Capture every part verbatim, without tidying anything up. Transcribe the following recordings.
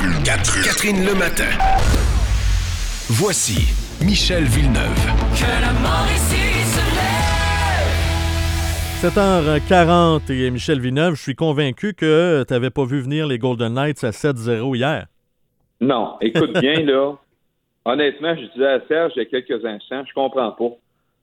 Catherine, Catherine le matin. Voici Michel Villeneuve. Que la Mauricie se lève. sept heures quarante et Michel Villeneuve, je suis convaincu que tu n'avais pas vu venir les Golden Knights à sept zéro hier. Non, écoute bien, là. Honnêtement, je disais à Serge il y a quelques instants, je comprends pas.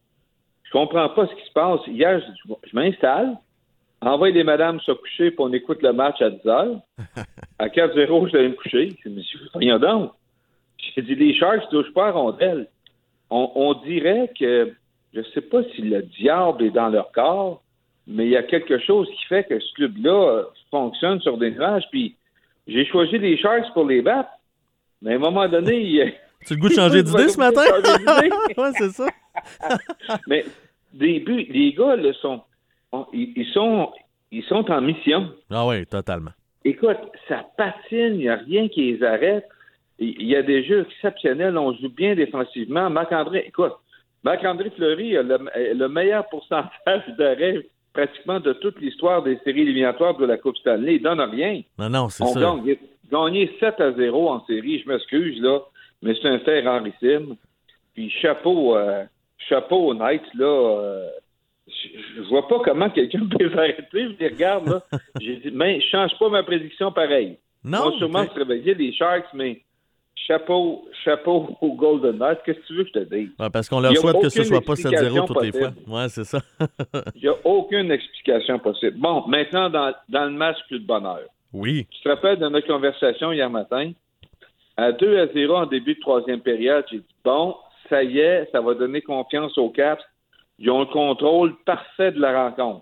Je comprends pas ce qui se passe. Hier, je, je m'installe, envoie les madames se coucher, puis on écoute le match à dix heures. À quatre zéro, je devais me coucher. Je me suis dit, rien donc. J'ai dit, les Sharks ne touchent pas à rondelle. On, on dirait que, je sais pas si le diable est dans leur corps, mais il y a quelque chose qui fait que ce club-là fonctionne sur des nuages. Puis j'ai choisi les Sharks pour les battre. Mais à un moment donné, il... Tu as le goût de changer d'idée ce matin? Oui, c'est ça. Mais des buts, les gars, là, sont, ils, ils sont, ils sont en mission. Ah oui, totalement. Écoute, ça patine, il n'y a rien qui les arrête. Il y a des jeux exceptionnels, on joue bien défensivement. Marc-André, écoute, Marc-André Fleury a le, le meilleur pourcentage d'arrêt pratiquement de toute l'histoire des séries éliminatoires de la Coupe Stanley. Il donne rien. Non, non, c'est on ça. On gagne gagné sept à zéro en série, je m'excuse, là, mais c'est un fait rarissime. Puis chapeau, euh, chapeau aux Knights, là, euh, je, je vois pas comment quelqu'un peut les arrêter. Je les regarde, là. J'ai dit, mais je change pas ma prédiction pareil. Non. On va sûrement okay. se réveiller, les Sharks, mais chapeau, chapeau aux Golden Knights. Qu'est-ce que tu veux que je te dise? Ouais, parce qu'on leur souhaite que ce soit pas sept zéro toutes les fois. Ouais, c'est ça. Il n'y a aucune explication possible. Bon, maintenant, dans, dans le match, plus de bonheur. Oui. Tu te rappelles de notre conversation hier matin? À deux à zéro en début de troisième période, j'ai dit, bon, ça y est, ça va donner confiance aux Caps. Ils ont le contrôle parfait de la rencontre.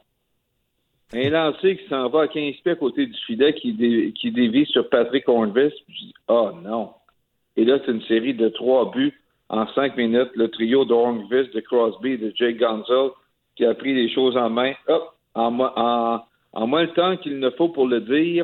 Un lancé qui s'en va à quinze pieds à côté du filet, qui, dé, qui dévie sur Patrick Hornqvist. Je dis, oh non. Et là, c'est une série de trois buts en cinq minutes. Le trio de Hornqvist, de Crosby et de Jake Gonzalez qui a pris les choses en main. Hop, en, en, en moins le temps qu'il ne faut pour le dire,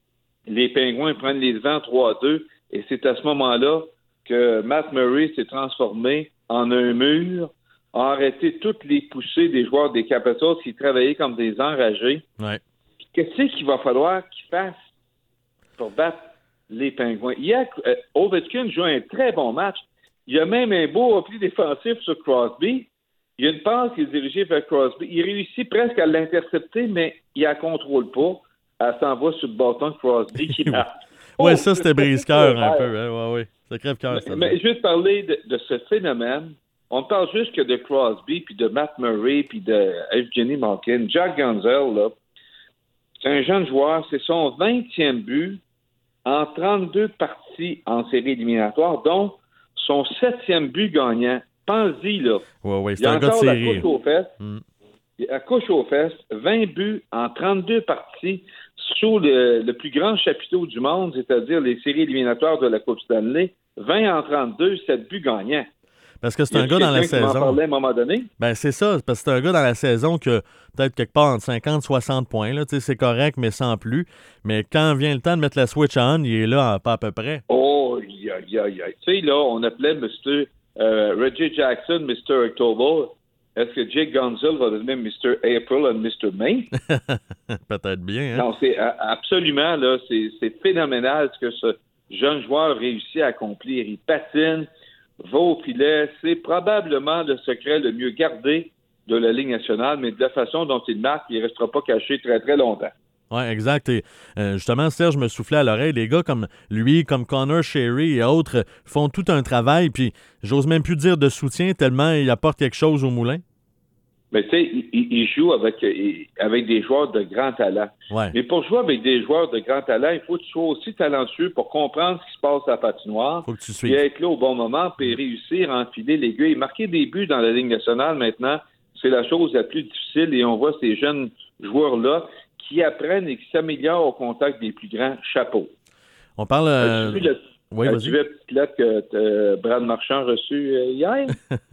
les Pingouins prennent les devants trois à deux. Et c'est à ce moment-là que Matt Murray s'est transformé en un mur, a arrêté toutes les poussées des joueurs des Capitals qui travaillaient comme des enragés. Ouais. Qu'est-ce qu'il va falloir qu'ils fassent pour battre les Pingouins? Hier, euh, Ovechkin joue un très bon match. Il y a même un beau repli défensif sur Crosby. Il y a une passe qui est dirigée vers Crosby. Il réussit presque à l'intercepter, mais il ne la contrôle pas. Elle s'en va sur le bâton de Crosby qui marque. Oui, oh, ça, c'était brise-cœur un peu. Hein? Ouais, ouais. Ça crève-cœur. Mais, mais je vais te parler de, de ce phénomène. On ne parle juste que de Crosby, puis de Matt Murray, puis de Evgeny Malkin. Jack Gonzalez, là, c'est un jeune joueur. C'est son vingtième but en trente-deux parties en série éliminatoire, dont son septième but gagnant. Pense-y, là. Oui, oui, c'est il a un gars de encore la série. couche aux fesses. Mm. Il a couche aux fesses, vingt buts en trente-deux parties sous le, le plus grand chapiteau du monde, c'est-à-dire les séries éliminatoires de la Coupe Stanley. vingt en trente-deux, sept buts gagnants. Parce que c'est un gars dans la saison. Qui m'en parlait à un moment donné? Ben c'est ça, parce que c'est un gars dans la saison que peut-être quelque part entre cinquante et soixante points. Là, c'est correct, mais sans plus. Mais quand vient le temps de mettre la switch on, il est là pas à peu près. Oh, aïe, aïe, aïe. Tu sais, là, on appelait mister Euh, Reggie Jackson mister October. Est-ce que Jake Gonzalez va devenir mister April et mister May? Peut-être bien. Hein? Non, c'est absolument, là, c'est, c'est phénoménal ce que ce jeune joueur réussit à accomplir. Il patine, va au filet. C'est probablement le secret le mieux gardé de la Ligue nationale, mais de la façon dont il marque, il ne restera pas caché très, très longtemps. Oui, exact. Et euh, justement, Serge me soufflait à l'oreille. Les gars comme lui, comme Connor Sherry et autres font tout un travail, puis j'ose même plus dire de soutien tellement ils apportent quelque chose au moulin. Mais tu sais, il, il joue avec, avec des joueurs de grand talent. Ouais. Mais pour jouer avec des joueurs de grand talent, il faut que tu sois aussi talentueux pour comprendre ce qui se passe à la patinoire. Faut que tu suives. Et être là au bon moment, puis réussir à enfiler l'aiguille. Marquer des buts dans la Ligue nationale maintenant, c'est la chose la plus difficile et on voit ces jeunes joueurs-là qui apprennent et qui s'améliorent au contact des plus grands chapeaux. On parle... Euh... As-tu vu, le... oui, As-tu vu la petite lettre que euh, Brad Marchand a reçue euh, hier?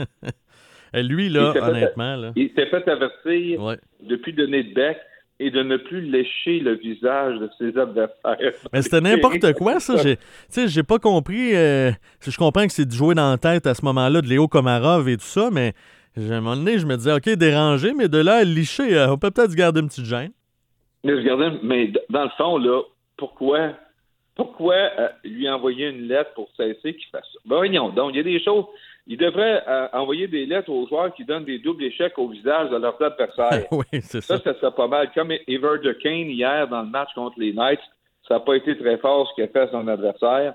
Et lui, là, il honnêtement... Fait, là... il s'est fait avertir ouais. depuis le nez de bec et de ne plus lécher le visage de ses adversaires. Mais c'était n'importe quoi, ça. Tu sais, j'ai pas compris... Euh... Je comprends que c'est de jouer dans la tête à ce moment-là de Léo Komarov et tout ça, mais à un moment donné, je me disais, OK, dérangé, mais de là à licher, euh, on peut peut-être se garder une petite gêne. Mais regardez, mais dans le fond, là, pourquoi, pourquoi euh, lui envoyer une lettre pour cesser qu'il fasse ça? Ben voyons donc, il y a des choses... Il devrait euh, envoyer des lettres aux joueurs qui donnent des doubles échecs au visage de leurs adversaires. Oui, c'est ça. Ça, ça serait pas mal. Comme Ever Kane hier dans le match contre les Knights, ça n'a pas été très fort ce qu'a fait son adversaire,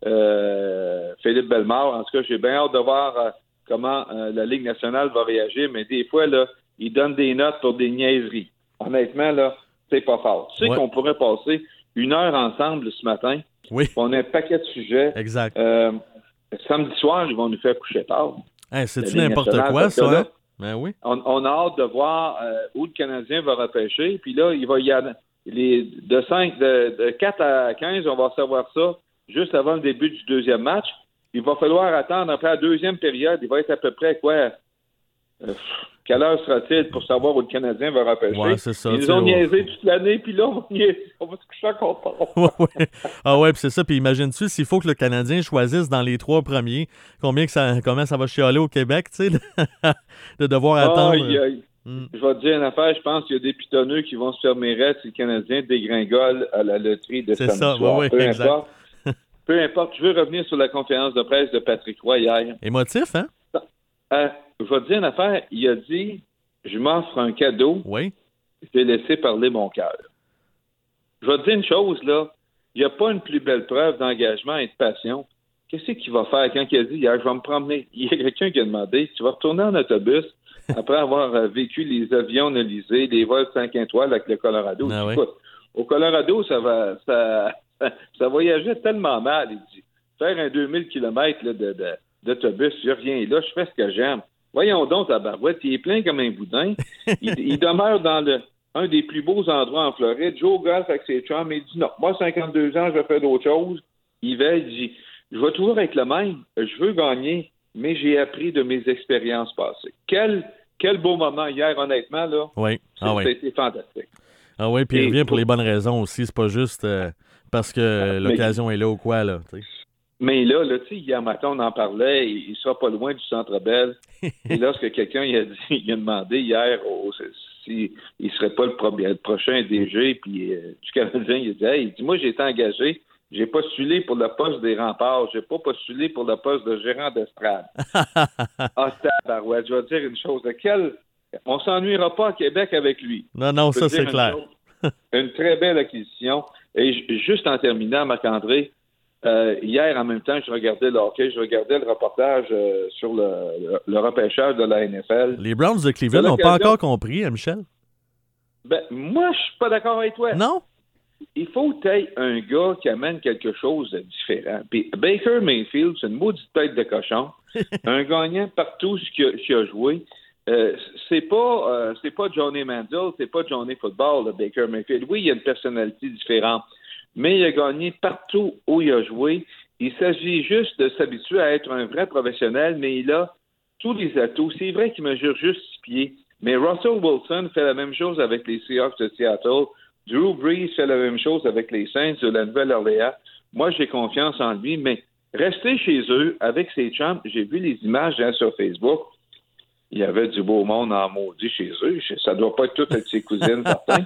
euh, Philippe Bellemare. En tout cas, j'ai bien hâte de voir euh, comment euh, la Ligue nationale va réagir, mais des fois, là, ils donnent des notes pour des niaiseries. Honnêtement, là, c'est pas fort. Tu sais ouais. qu'on pourrait passer une heure ensemble ce matin. Oui. On a un paquet de sujets. Exact. Euh, Samedi soir, ils vont nous faire coucher tard. Hey, c'est-tu n'importe quoi, ça? Là, ben oui. On, on a hâte de voir euh, où le Canadien va repêcher. Puis là, il va y avoir les, de, cinq, de, de quatre à quinze, on va savoir ça juste avant le début du deuxième match. Il va falloir attendre après la deuxième période. Il va être à peu près quoi? Euh, quelle heure sera-t-il pour savoir où le Canadien va repêcher? Ouais, c'est ça. Ils nous ont niaisé toute l'année, puis là, on va, niaiser, on va se coucher encore pas. ouais, ouais. Ah ouais, puis c'est ça. Puis imagine-tu, s'il faut que le Canadien choisisse dans les trois premiers, combien que ça, comment ça va chialer au Québec, tu sais, de, de devoir attendre. Aïe, aïe. Mm. Je vais te dire une affaire, je pense qu'il y a des pitonneux qui vont se fermer raide si le Canadien dégringole à la loterie de samedi soir. C'est ça, oui, peu exact. Importe, peu importe, je veux revenir sur la conférence de presse de Patrick Roy hier. Émotif, hein? Euh, je vais te dire une affaire, il a dit, je m'offre un cadeau, oui. je vais laisser parler mon cœur. Je vais te dire une chose, là, il n'y a pas une plus belle preuve d'engagement et de passion. Qu'est-ce qu'il va faire quand il a dit hier, je vais me promener? Il y a quelqu'un qui a demandé, tu vas retourner en autobus après avoir euh, vécu les avions de l'Élysée, les vols cinq étoiles avec le Colorado. Ah, dit, oui. écoute, au Colorado, ça va ça, ça voyageait tellement mal. Il dit, faire un deux mille kilomètres là, de, de, d'autobus, il n'y a rien là, je fais ce que j'aime. Voyons donc, ta barouette, il est plein comme un boudin. Il, il demeure dans le un des plus beaux endroits en Floride. Joe golf avec ses chums, il dit non, moi, cinquante-deux ans, je vais faire d'autres choses. Il va, il dit, je vais toujours être le même, je veux gagner, mais j'ai appris de mes expériences passées. Quel, quel beau moment hier, honnêtement, là. Oui, ah oui. C'était fantastique. Ah oui, puis il Et revient pour pour... les bonnes raisons aussi, c'est pas juste euh, parce que l'occasion mais... est là ou quoi, là, tu sais. Mais là, là tu sais, hier matin, on en parlait, il ne sera pas loin du Centre Bell. Et lorsque quelqu'un il a, dit, il a demandé hier s'il ne serait pas le, premier, le prochain D G puis, euh, du Canadien, il a dit, hey, il dit, moi, j'ai été engagé, j'ai postulé pour le poste des remparts, j'ai pas postulé pour le poste de gérant d'estrade. Ah, tabarouette, je vais te dire une chose, quel... on s'ennuiera pas à Québec avec lui. Non, non, ça, c'est clair. Chose, une très belle acquisition. Et juste en terminant, Marc-André, Euh, hier, en même temps, je regardais le hockey, je regardais le reportage euh, sur le, le, le repêchage de la N F L. Les Browns de Cleveland n'ont pas encore compris, hein, Michel? Ben, moi, je suis pas d'accord avec toi. Non? Il faut que tu aies un gars qui amène quelque chose de différent. Puis Baker Mayfield, c'est une maudite tête de cochon. Un gagnant partout ce qu'il a, qu'il a joué. Euh, c'est pas euh, c'est pas Johnny Manziel, c'est pas Johnny Football, le Baker Mayfield. Oui, il y a une personnalité différente. Mais il a gagné partout où il a joué. Il s'agit juste de s'habituer à être un vrai professionnel, mais il a tous les atouts. C'est vrai qu'il mesure juste six pieds, mais Russell Wilson fait la même chose avec les Seahawks de Seattle. Drew Brees fait la même chose avec les Saints de la Nouvelle-Orléans. Moi, j'ai confiance en lui, mais rester chez eux avec ses chums, j'ai vu les images hein, sur Facebook. Il y avait du beau monde en maudit chez eux. Ça doit pas être tout avec ses cousines, certains.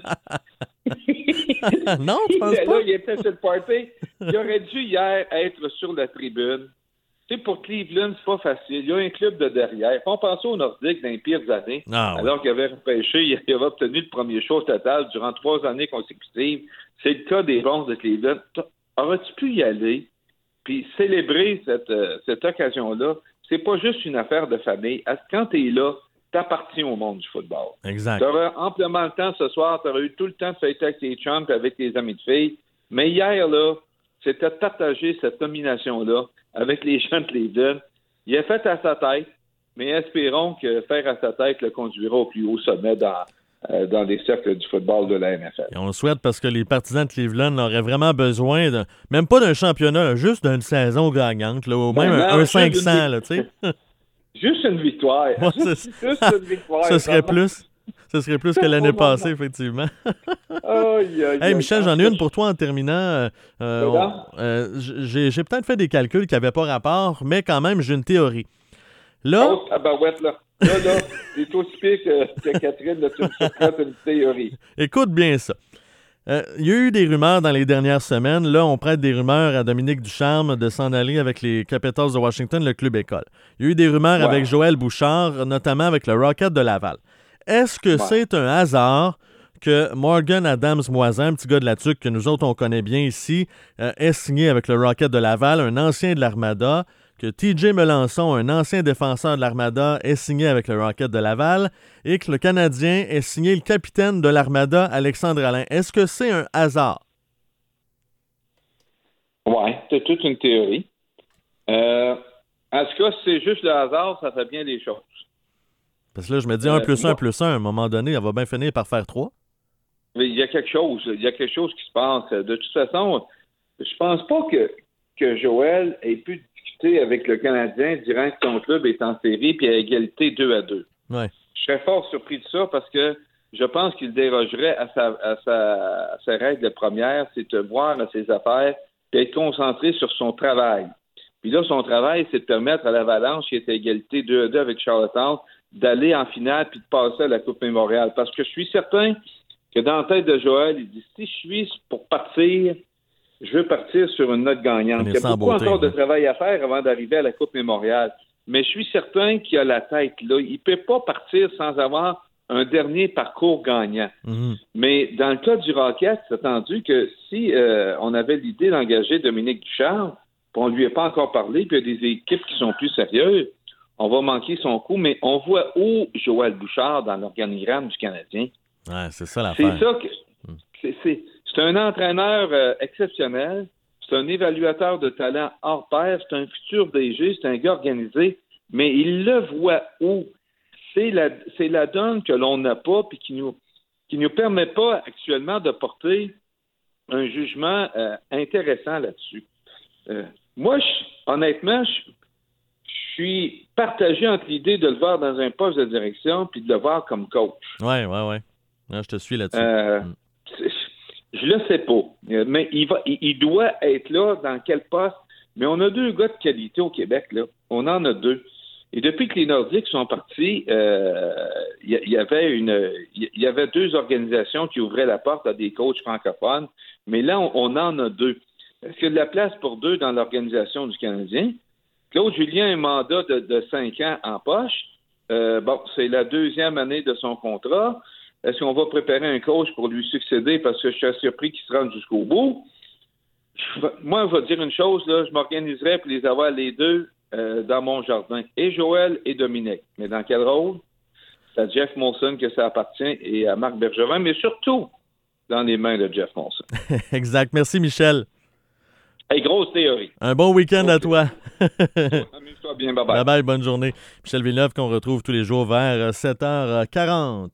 Non, tu penses pas? Là, il était sur le party. Il aurait dû hier être sur la tribune. Tu sais, pour Cleveland, c'est pas facile. Il y a un club de derrière. On pense au Nordique dans les pires années. Ah, oui. Alors qu'il avait repêché, il avait obtenu le premier show total durant trois années consécutives. C'est le cas des Browns de Cleveland. Aurais-tu pu y aller puis célébrer cette, euh, cette occasion-là? C'est pas juste une affaire de famille. Quand tu es là, t'appartiens au monde du football. Exact. Tu auras amplement le temps ce soir, tu auras eu tout le temps de fêter avec tes chums et avec tes amis de filles. Mais hier, là, c'était de partager cette nomination-là avec les gens de Cleveland. Il a fait à sa tête, mais espérons que faire à sa tête le conduira au plus haut sommet dans, euh, dans les cercles du football de la N F L. Et on le souhaite parce que les partisans de Cleveland auraient vraiment besoin, de, même pas d'un championnat, là, juste d'une saison gagnante, là, ou même ben non, un cinq cents, là, tu sais. Juste une victoire. Ouais, juste, juste une victoire. Ce serait plus. Ce serait plus que l'année passée, effectivement. Oh, yeah, yeah, hey, Michel, j'en ai une pour toi en terminant. Euh, on, euh, j'ai, j'ai peut-être fait des calculs qui n'avaient pas rapport, mais quand même, j'ai une théorie. Là. Oh, ah ben ouais, là. Là, là, t'es aussi pire que, que Catherine, là, tu me fais une théorie. Écoute bien ça. Euh, il y a eu des rumeurs dans les dernières semaines. Là, on prête des rumeurs à Dominique Ducharme de s'en aller avec les Capitals de Washington, le club école. Il y a eu des rumeurs Ouais. avec Joël Bouchard, notamment avec le Rocket de Laval. Est-ce que Ouais. c'est un hasard que Morgan Adams-Moisin, un petit gars de la Tuque que nous autres on connaît bien ici, euh, est signé avec le Rocket de Laval, un ancien de l'Armada, que T J Melançon, un ancien défenseur de l'Armada, est signé avec le Rocket de Laval et que le Canadien est signé le capitaine de l'Armada, Alexandre Alain. Est-ce que c'est un hasard? Oui, c'est toute une théorie. Euh, en tout cas, si c'est juste le hasard, ça fait bien les choses. Parce que là, je me dis un Euh, plus un moi- plus un, à un moment donné, elle va bien finir par faire trois. Mais il y a quelque chose, il y a quelque chose qui se passe. De toute façon, je pense pas que, que Joël ait pu discuter avec le Canadien durant que son club est en série puis à égalité deux à deux. Ouais. Je serais fort surpris de ça parce que je pense qu'il dérogerait à sa, à sa, à sa règle première, c'est de voir à ses affaires et être concentré sur son travail. Puis là, son travail, c'est de permettre à l'Avalanche, qui est à égalité deux à deux avec Charlottetown, d'aller en finale puis de passer à la Coupe Mémoriale. Parce que je suis certain que dans la tête de Joël, il dit, si je suis pour partir, je veux partir sur une note gagnante. On est Il y a sans beaucoup beauté, encore de hein. travail à faire avant d'arriver à la Coupe Mémoriale. Mais je suis certain qu'il a la tête là. Il ne peut pas partir sans avoir un dernier parcours gagnant. Mhm. Mais dans le cas du Rocket, c'est attendu que si euh, on avait l'idée d'engager Dominique Ducharme, puis on ne lui a pas encore parlé, puis il y a des équipes qui sont plus sérieuses, on va manquer son coup, mais on voit où Joël Bouchard dans l'organigramme du Canadien. Ouais, c'est ça l'affaire. C'est ça que c'est, c'est, c'est un entraîneur euh, exceptionnel, c'est un évaluateur de talent hors pair, c'est un futur D G, c'est un gars organisé, mais il le voit où? C'est la, c'est la donne que l'on n'a pas puis qui nous qui nous permet pas actuellement de porter un jugement euh, intéressant là-dessus. Euh, moi, je, honnêtement, je, je suis partagé entre l'idée de le voir dans un poste de direction puis de le voir comme coach. Ouais, ouais, ouais. Ouais, je te suis là-dessus. Euh, Mm. c'est- je le sais pas, Euh, mais il va, il, il doit être là dans quel poste. Mais on a deux gars de qualité au Québec là. On en a deux. Et depuis que les Nordiques sont partis, euh, il y, y avait une, il y avait deux organisations qui ouvraient la porte à des coachs francophones. Mais là, on, on en a deux. Est-ce qu'il y a de la place pour deux dans l'organisation du Canadien? Claude Julien a un mandat de, de cinq ans en poche. Euh, bon, c'est la deuxième année de son contrat. Est-ce qu'on va préparer un coach pour lui succéder parce que je suis surpris qu'il se rende jusqu'au bout? Je, moi, je vais dire une chose, là, je m'organiserais pour les avoir les deux euh, dans mon jardin. Et Joël et Dominique. Mais dans quel rôle? C'est à Jeff Molson que ça appartient et à Marc Bergevin, mais surtout dans les mains de Jeff Molson. Exact. Merci, Michel. Hey, grosse théorie. Un bon week-end à Ok. toi. Amuse-toi bien, bye-bye. Bye bye, bonne journée. Michel Villeneuve qu'on retrouve tous les jours vers sept heures quarante.